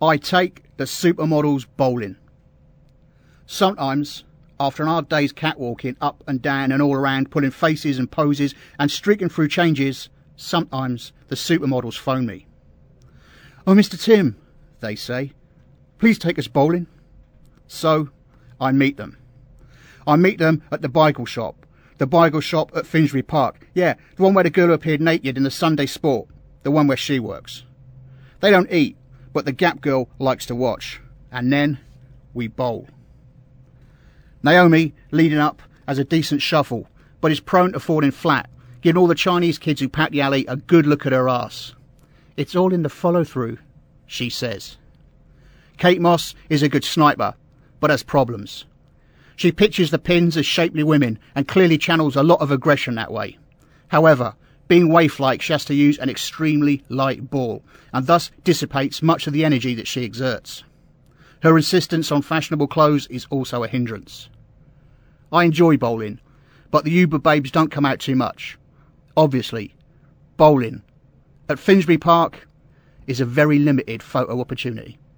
I take the supermodels bowling. Sometimes, after an hard day's catwalking up and down and all around, pulling faces and poses and streaking through changes, sometimes the supermodels phone me. "Oh, Mr. Tim," they say, "please take us bowling." So I meet them. I meet them at the Beagle Shop. The Beagle Shop at Finsbury Park. Yeah, the one where the girl who appeared naked in the Sunday Sport. The one where she works. They don't eat, but the Gap girl likes to watch. And then we bowl. Naomi leading up as a decent shuffle, but is prone to falling flat, giving all the Chinese kids who pack the alley a good look at her ass. "It's all in the follow-through," she says. Kate Moss is a good sniper, but has problems. She pitches the pins as shapely women and clearly channels a lot of aggression that way. However, being waif-like, she has to use an extremely light ball and thus dissipates much of the energy that she exerts. Her insistence on fashionable clothes is also a hindrance. I enjoy bowling, but the Uber babes don't come out too much. Obviously, bowling at Finsbury Park is a very limited photo opportunity.